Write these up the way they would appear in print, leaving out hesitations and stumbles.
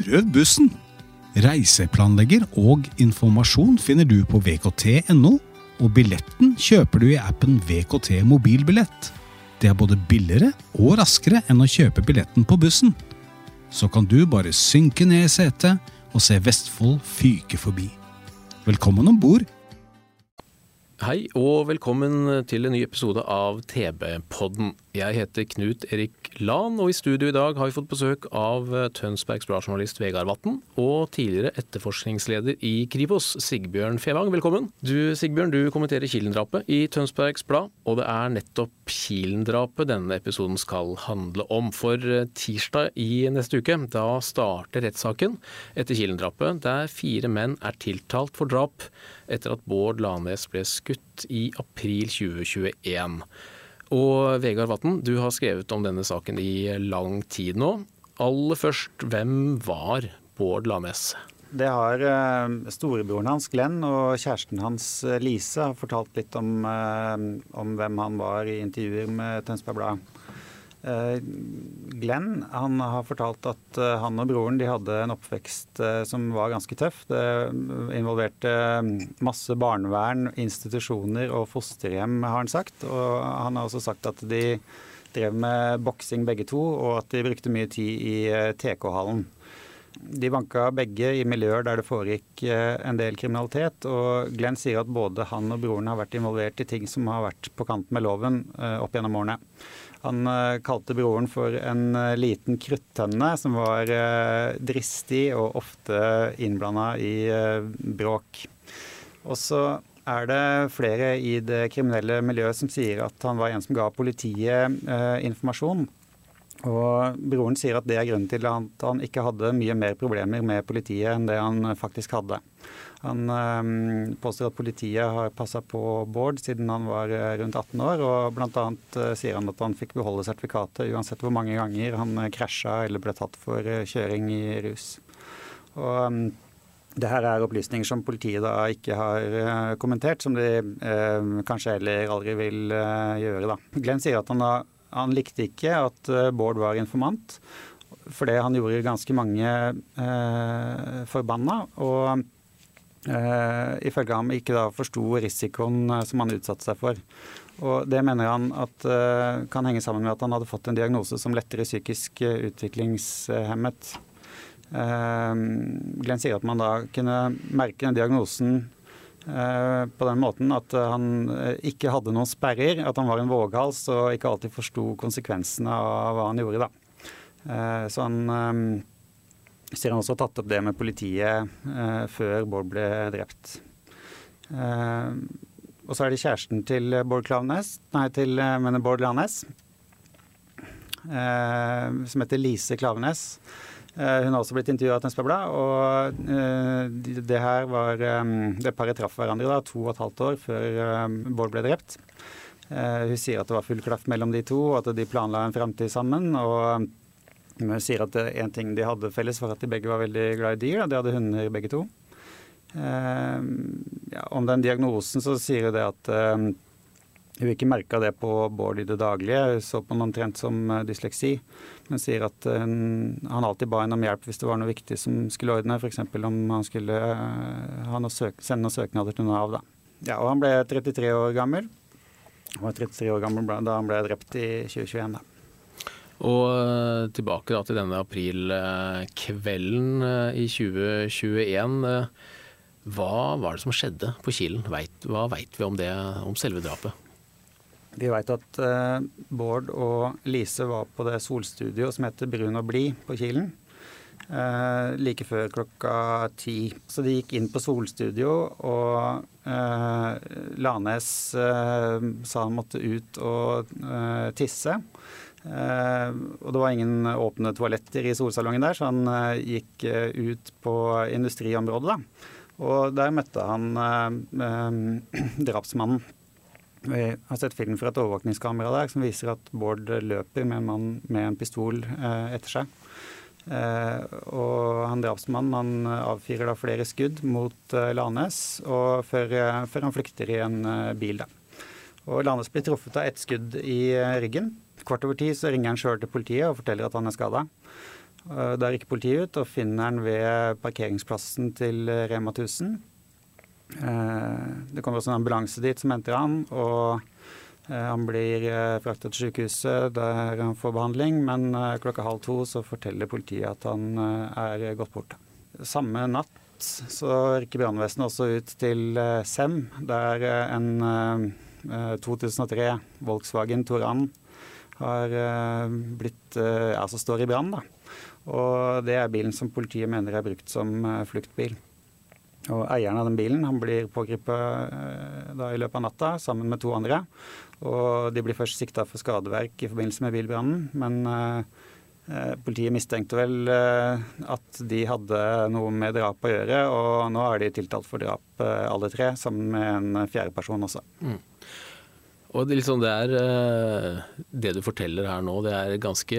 Prøv bussen! Reiseplanlegger og informasjon finner du på vkt.no, og billetten kjøper du i appen VKT Mobilbillett. Det er både billigere og raskere enn å kjøpe billetten på bussen. Så kan du bare synke ned i setet og se Vestfold fyke forbi. Velkommen ombord! Hei og velkommen til en ny episode av TB-podden. Jeg heter Knut Erik Lahn, og i studio i dag har vi fått besøk av Tønsbergs Blad-journalist Vegard Vatn og tidligere etterforskningsleder i Kripos, Sigbjørn Fevang. Velkommen. Sigbjørn, du kommenterer Kilen-drapet i Tønsbergs Blad, og det er nettopp Kilen-drapet denne episoden skal handle om. For tirsdag i neste uke, da starter rettssaken etter Kilen-drapet, der 4 menn er tiltalt for drap etter at Bård Lanes ble skutt i april 2021. Og Vegard Vatn, du har skrevet om denne saken i lang tid nå. Aller først, hvem var Bård Lanes? Det har storebroren hans, Glenn, og kjæresten hans, Lise, har fortalt litt om hvem han var i intervjuer med Tønsberg Blad. Glenn, han har fortalt at han og broren de hadde en oppvekst som var ganske tøff. Det involverte masse barnevern, institusjoner og fosterhjem, har han sagt. Og han har også sagt at de drev med boksing begge to, og at de brukte mye tid i TK-hallen. De banka begge i miljøer der det foregikk en del kriminalitet, og Glenn sier at både han og broren har vært involvert i ting som har vært på kant med loven opp gjennom årene. Han kalte broren for en liten kruttønne som var dristig og ofte innblandet i bråk. Og så er det flere i det kriminelle miljøet som sier at han var en som ga politiet informasjon. Og broren sier at det er grunnen til at han ikke hadde mye mer problemer med politiet enn det han faktisk hadde. Han påstår at politiet har passet på Bård siden han var rundt 18 år, og blant annet sier han at han fikk beholde sertifikatet uansett hvor mange ganger han krasjet eller ble tatt for kjøring i rus. Og det her er opplysninger som politiet da ikke har kommentert, som de kanskje heller aldri vil gjøre da. Glenn sier at han likte ikke at Bård var informant, fordi han gjorde ganske mange forbanna, og ifølge ham ikke da forstod risikoen som han utsatte seg for. Og det mener han at kan henge sammen med at han hadde fått en diagnose som lettere psykisk utviklingshemmet. Glenn sier at man da kunne merke den diagnosen på den måten at han ikke hadde noen sperrer, at han var en våghals og ikke alltid forstod konsekvensene av hva han gjorde da. Så han sier han også har tatt opp det med politiet før Bård ble drept. Og så er det kjæresten til Bård Lanes, som heter Lise Klaveness. Hun har også blitt intervjuet av Tønsberg Blad, og det her var det paret traff hverandre da, 2,5 år før Bård ble drept. Hun sier at det var full klaff mellom de to, og at de planla en fremtid sammen, og hun sier at en ting de hadde felles var at de begge var veldig glad i dyr, da. De hadde hunder begge to. Om den diagnosen så sier hun det at hun ikke merket det på Bård i det daglige, hun så på noe omtrent som dysleksi, men sier at han alltid ba henne om hjelp hvis det var noe viktig som skulle ordne, for eksempel om han skulle sende noen søknader til Nav da. Ja, og han ble 33 år gammel. Han var 33 år gammel da han ble drept i 2021 da. Og tilbake da til denne aprilkvelden i 2021. Hva var det som skjedde på Kilen? Hva vet vi om det, om selve drapet? Vi vet at Bård og Lise var på det solstudio som heter Brun og Blid på Kilen. Like før klokka 10. Så de gikk inn på solstudio, og Lanes sa han måtte ut og tisse. Og det var ingen åpne toaletter i solsalongen der, så han gikk ut på industriområdet da. Og der møtte han drapsmannen. Vi har sett film fra et overvåkningskamera der som viser at Bård løper med en mann med en pistol etter seg. Og han drapsmannen avfyrer da flere skudd mot Lanes, og før han flykter i en bil da. Og Lanes blir truffet av et skudd i ryggen. 10:15 så ringer han selv til politiet og forteller at han er skadet. Da rykker politiet ut og finner han ved parkeringsplassen til Rema 1000. Det kommer også en ambulanse dit som henter han, og han blir fraktet til sykehuset der han får behandling, men klokka 1:30 så forteller politiet at han gått bort. Samme natt så rykker brannvesenet også ut til Sem, der en 2003 Volkswagen Touran står i brann, da. Og det bilen som politiet mener brukt som fluktbil. Og eieren av den bilen, han blir pågrepet i løpet av natta sammen med 2 andre. Og de blir først siktet for skadeverk i forbindelse med bilbrannen, men politiet mistenkte vel at de hadde noe med drap å gjøre, og nå er de tiltalt for drap alle 3, sammen med en 4. person også. Og det du forteller her nå, det er ganske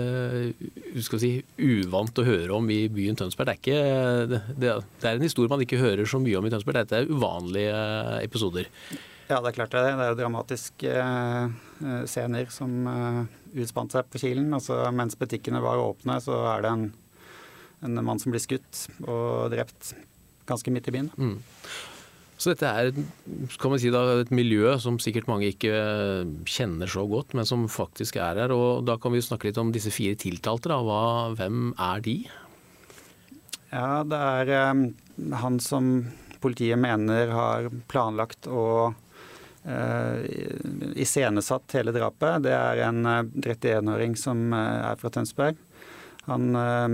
uvant å høre om i byen Tønsberg. Det er en historie man ikke hører så mye om i Tønsberg. Dette er uvanlige episoder. Ja, det er klart det. Det er jo dramatiske scener som utspant seg på Kilen. Altså, mens butikkene var åpne, så er det en mann som blir skutt og drept ganske midt i byen. Så dette er kan man si da, et miljø som sikkert mange ikke kjenner så godt, men som faktisk er her. Og da kan vi snakke litt om disse 4 tiltalte. Da. Hvem er de? Ja, det er han som politiet mener har planlagt og iscenesatt hele drapet. Det er en 31-åring som er fra Tønsberg. Han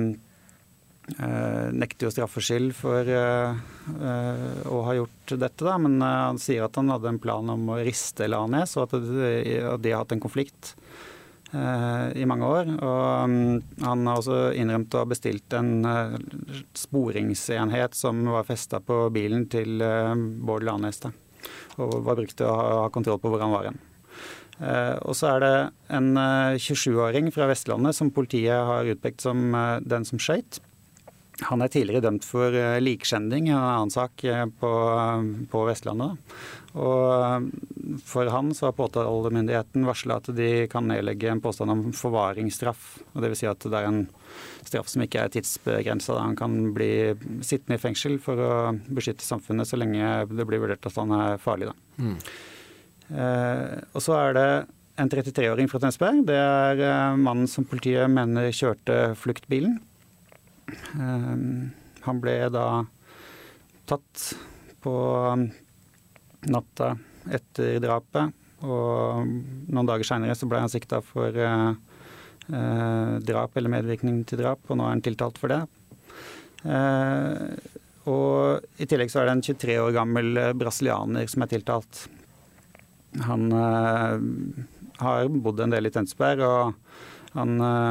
nekter jo straffskyld for å ha gjort dette, da, men han sier at han hadde en plan om å riste Lanes, og at de har hatt en konflikt i mange år. Og han har også innrømt å ha bestilt en sporingsenhet som var festet på bilen til Bård Lanes, da, og var brukt til å ha kontroll på hvor han var hen. Og så er det en 27-åring fra Vestlandet som politiet har utpekt som den som skjøt. Han er tidligere dømt for likskjending i en annen sak på Vestlandet. Og for han så har påtalemyndigheten varslet at de kan nedlegge en påstand om forvaringsstraff. Og det vil si at det er en straff som ikke er tidsbegrenset. Han kan bli sittende i fengsel for å beskytte samfunnet så lenge det blir vurdert at han er farlig. Da. Og så er det en 33-åring fra Tønsberg. Det er mannen som politiet mener kjørte fluktbilen. Han ble da tatt på natta etter drapet, og noen dager senere så ble han siktet for drap eller medvirkning til drap, og nå er han tiltalt for det. Og i tillegg så er det en 23 år gammel brasilianer som er tiltalt. Han har bodd en del i Tønsberg, og han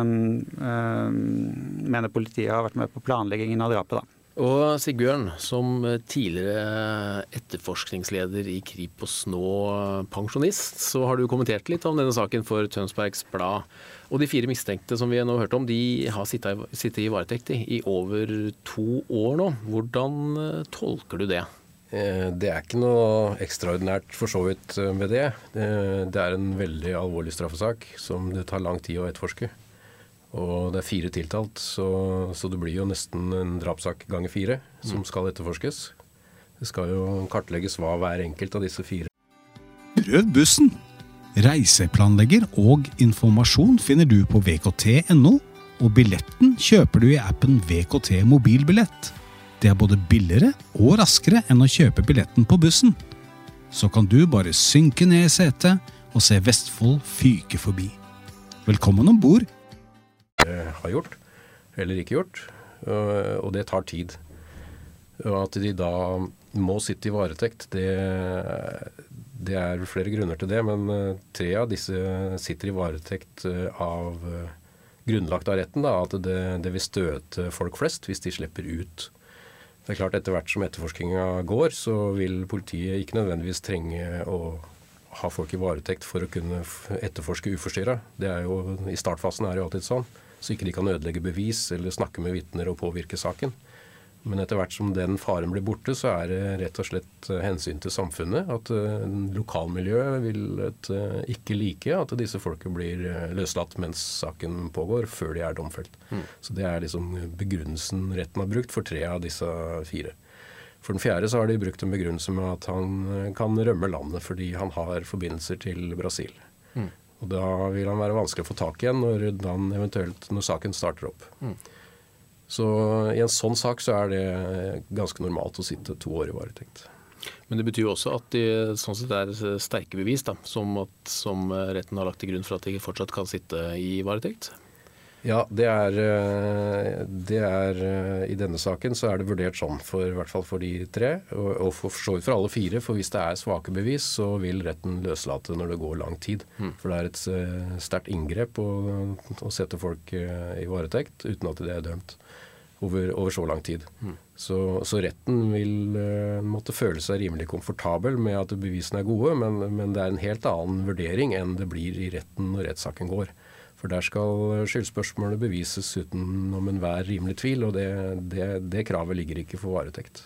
mener politiet har vært med på planleggingen av drapet, da. Og Sigbjørn, som tidligere etterforskningsleder i Kripos, nå pensjonist, så har du kommentert litt om denne saken for Tønsbergs Blad. Og de 4 mistenkte som vi nå hørte om, de har sittet i varetekt i over 2 år nå. Hvordan tolker du det? Det er ikke noe ekstraordinært for så vidt med det. Det er en veldig alvorlig straffesak som det tar lang tid å etterforske. Og det er 4 tiltalt, så det blir jo nesten en drapssak ganger 4 som skal etterforskes. Det skal jo kartlegges hva hver enkelt av disse 4. Prøv bussen! Reiseplanlegger og informasjon finner du på vkt.no, og billetten kjøper du i appen VKT mobilbillett. Det er både billigere og raskere enn å kjøpe billetten på bussen. Så kan du bare synke ned i setet og se Vestfold fyke forbi. Velkommen ombord! Har gjort, eller ikke gjort, og det tar tid. Og at de da må sitte i varetekt, det er flere grunner til det, men 3 av disse sitter i varetekt grunnlagt av retten, da, at det vil støte folk flest hvis de slipper ut. Det er klart, etter hvert som etterforskningen går, så vil politiet ikke nødvendigvis trenge å ha folk i varetekt for å kunne etterforske uforstyrret. Det er jo, i startfasen er det jo alltid sånn, så ikke de kan ødelegge bevis eller snakke med vitner og påvirke saken. Men etter hvert som den faren blir borte, så er det rett og slett hensyn til samfunnet. At lokalmiljøet vil ikke like at disse folket blir løslatt mens saken pågår, før de er domfelt. Så det er liksom begrunnelsen retten har brukt for 3 av disse 4. For den 4. så har de brukt en begrunnelse med at han kan rømme landet fordi han har forbindelser til Brasil. Og da vil han være vanskelig å få tak igjen når saken starter opp. Så i en sånn sak så er det ganske normalt å sitte 2 år i varetekt. Men det betyr jo også at det sånn sett er sterke bevis da, som retten har lagt til grunn for at de fortsatt kan sitte i varetekt? Ja, det er i denne saken så er det vurdert sånn, i hvert fall for de 3, og for så vidt for alle 4, for hvis det er svake bevis, så vil retten løslate når det går lang tid. For det er et sterkt inngrep å sette folk i varetekt uten at de er dømt over så lang tid. Så retten vil måtte føle seg rimelig komfortabel med at bevisene er gode, men det er en helt annen vurdering enn det blir i retten når rettssaken går. For der skal skyldspørsmålet bevises utenom enhver rimelig tvil, og det kravet ligger ikke for varetekt.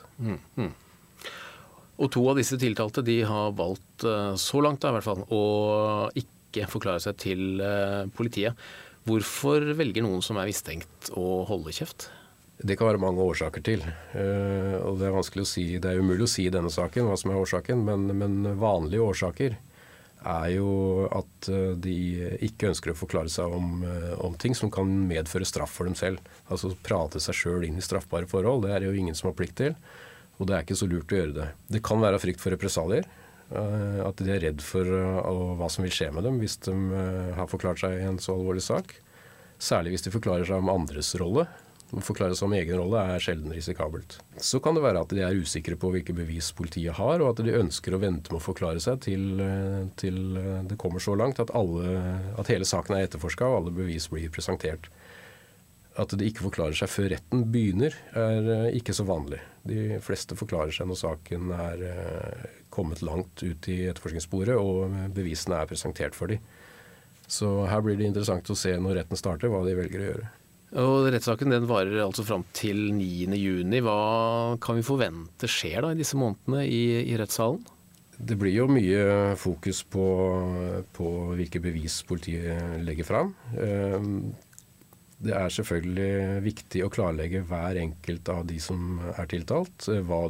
Og 2 av disse tiltalte de har valgt, så langt da, i hvert fall, å ikke forklare seg til politiet. Hvorfor velger noen som er mistenkt å holde kjeft? Det kan være mange årsaker til, og det er vanskelig å si, det er umulig å si i denne saken hva som er årsaken, men vanlige årsaker er jo at de ikke ønsker å forklare seg om ting som kan medføre straff for dem selv. Altså prate seg selv inn i straffbare forhold, det er jo ingen som har plikt til, og det er ikke så lurt å gjøre det. Det kan være frykt for represalier, at de er redd for hva som vil skje med dem hvis de har forklart seg i en så alvorlig sak. Særlig hvis de forklarer seg om andres rolle. Å forklare seg om egen rolle er sjelden risikabelt. Så kan det være at de er usikre på hvilke bevis politiet har, og at de ønsker å vente med å forklare seg til det kommer så langt at hele saken er etterforsket og alle bevis blir presentert. At de ikke forklarer seg før retten begynner er ikke så vanlig. De fleste forklarer seg når saken er kommet langt ut i etterforskningssporet og bevisene er presentert for dem. Så her blir det interessant å se når retten starter hva de velger å gjøre. Og rettssaken den varer altså frem til 9. juni. Hva kan vi forvente skjer da i disse månedene i rettssalen? Det blir jo mye fokus på hvilke bevis politiet legger frem. Det er selvfølgelig viktig å klarlegge hver enkelt av de som er tiltalt, hva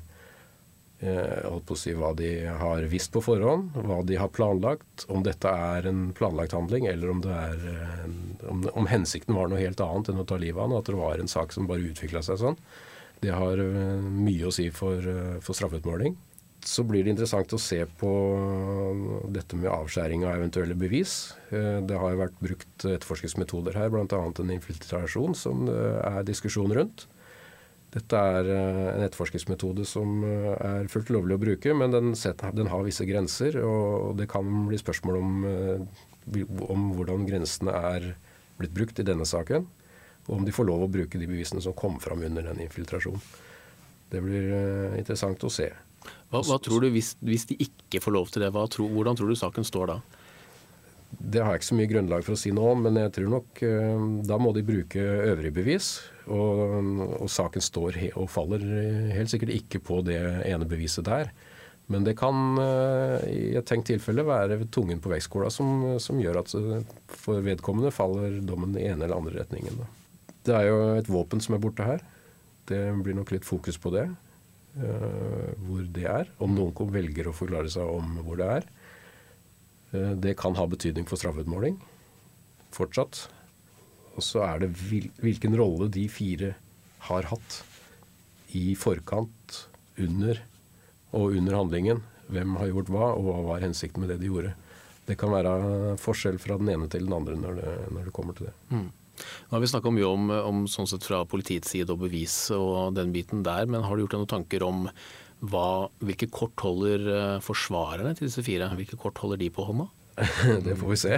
de har visst på forhånd, hva de har planlagt, om dette er en planlagt handling, eller om hensikten var noe helt annet enn å ta livet av han, og at det var en sak som bare utviklet seg sånn. Det har mye å si for straffeutmåling. Så blir det interessant å se på dette med avskjæring av eventuelle bevis. Det har jo vært brukt etterforskningsmetoder her, blant annet en infiltrasjon som det er diskusjon rundt. Dette er en etterforskningsmetode som er fullt lovlig å bruke, men den har visse grenser, og det kan bli spørsmål om hvordan grensene er blitt brukt i denne saken, og om de får lov å bruke de bevisene som kom fram under den infiltrasjonen. Det blir interessant å se. Hva tror du hvis de ikke får lov til det? Hvordan tror du saken står da? Det har jeg ikke så mye grunnlag for å si noe om, men jeg tror nok da må de bruke øvrige bevis, og saken står og faller helt sikkert ikke på det ene beviset der. Men det kan i et tenkt tilfelle være tungen på vektskåla som gjør at for vedkommende faller dommen i ene eller andre retningen. Det er jo et våpen som er borte her. Det blir nok litt fokus på det, hvor det er. Om noen velger å forklare seg om hvor det er. Det kan ha betydning for straffeutmåling fortsatt. Og så er det hvilken rolle de 4 har hatt i forkant, under handlingen. Hvem har gjort hva, og hva var hensikten med det de gjorde. Det kan være forskjell fra den ene til den andre når det kommer til det. Nå har vi snakket mye om sånn sett fra politiets side og bevis og den biten der, men har du gjort deg noen tanker om hvilke kort holder forsvarerne til disse 4? Hvilke kort holder de på hånda? Det får vi se.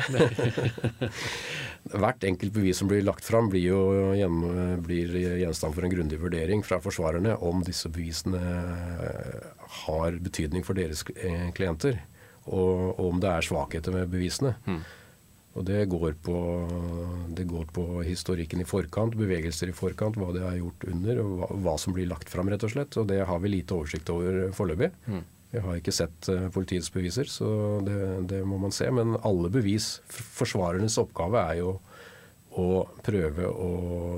Hvert enkelt bevis som blir lagt fram blir gjenstand for en grundig vurdering fra forsvarerne om disse bevisene har betydning for deres klienter, og om det er svakheter med bevisene. Og det går på historikken i forkant, bevegelser i forkant, hva det har gjort under, og hva som blir lagt fram, rett og slett. Og det har vi lite oversikt over foreløpig. Vi har ikke sett politiets beviser, så det må man se. Men alle bevis, forsvarernes oppgave er jo å prøve å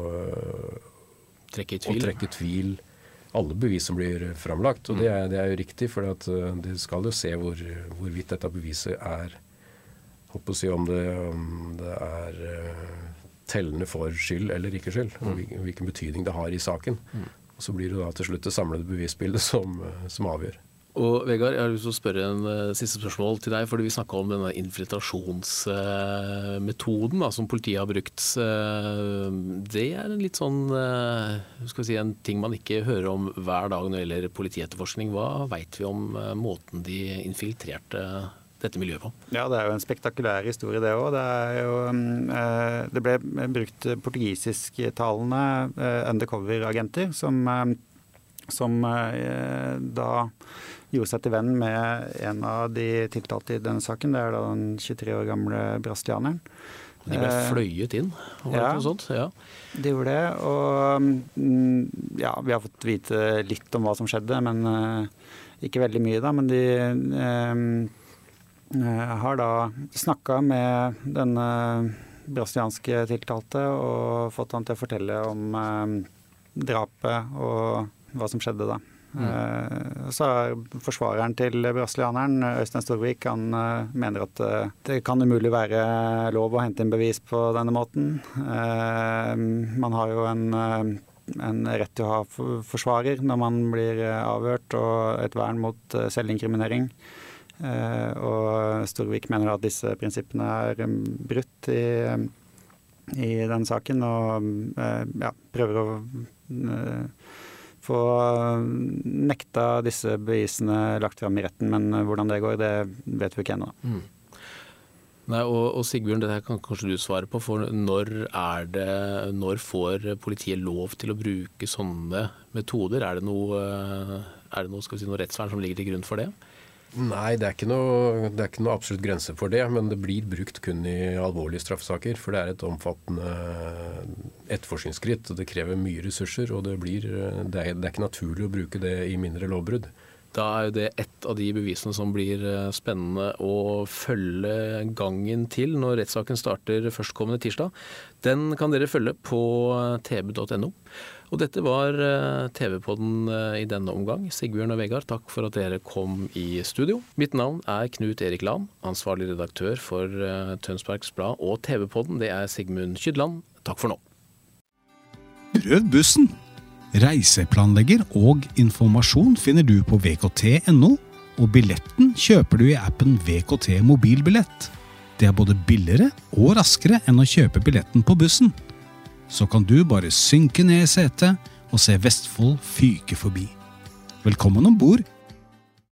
trekke i tvil alle bevis som blir framlagt. Og det er jo riktig, for det skal jo se hvorvidt dette beviset er, håper å si om det er tellende for skyld eller ikke skyld, og hvilken betydning det har i saken. Og så blir det da til slutt det samlede bevisbildet som avgjør. Og Vegard, jeg har lyst til å spørre en siste spørsmål til deg, fordi vi snakket om denne infiltrasjonsmetoden som politiet har brukt. Det er en litt sånn, skal vi si, en ting man ikke hører om hver dag når det gjelder politietterforskning. Hva vet vi om måten de infiltrerte dette miljøet på? Ja, det er jo en spektakulær historie det også. Det ble brukt portugisisktalende undercover-agenter som da gjorde seg til venn med en av de tiltalte i denne saken. Det er da den 23 år gamle brasilianeren. De ble fløyet inn, var det noe sånt? Ja, de gjorde det. Og ja, vi har fått vite litt om hva som skjedde, men ikke veldig mye da. Men de har da snakket med denne brasilianske tiltalte og fått han til å fortelle om drapet og hva som skjedde da. Så er forsvareren til brasilianeren, Øystein Storvik, han mener at det kan umulig være lov å hente inn bevis på denne måten. Man har jo en rett til å ha forsvarer når man blir avhørt, og et vern mot selvinkriminering. Og Storvik mener at disse prinsippene er brutt i den saken, og prøver å få nekta disse bevisene lagt frem i retten, men hvordan det går, det vet vi ikke ennå. Nei, og Sigbjørn, dette kan kanskje du svare på, for når får politiet lov til å bruke sånne metoder? Er det noe skal vi si, noe rettsvern som ligger til grunn for det? Nei, det er ikke noe absolutt grense for det, men det blir brukt kun i alvorlige straffesaker, for det er et omfattende etterforskningsskritt, og det krever mye ressurser, og det er ikke naturlig å bruke det i mindre lovbrudd. Da er jo det et av de bevisene som blir spennende å følge gangen til når rettssaken starter førstkommende tirsdag. Den kan dere følge på tb.no. Og dette var TV-podden i denne omgang. Sigbjørn og Vegard, takk for at dere kom i studio. Mitt navn er Knut Erik Lahn, ansvarlig redaktør for Tønsbergs Blad og TV-podden. Det er Sigmund Kydland. Takk for nå. Prøv bussen! Reiseplanlegger og informasjon finner du på vkt.no, og billetten kjøper du i appen VKT Mobilbillett. Det er både billigere og raskere enn å kjøpe billetten på bussen. Så kan du bare synke ned i setet og se Vestfold fyke forbi. Velkommen ombord!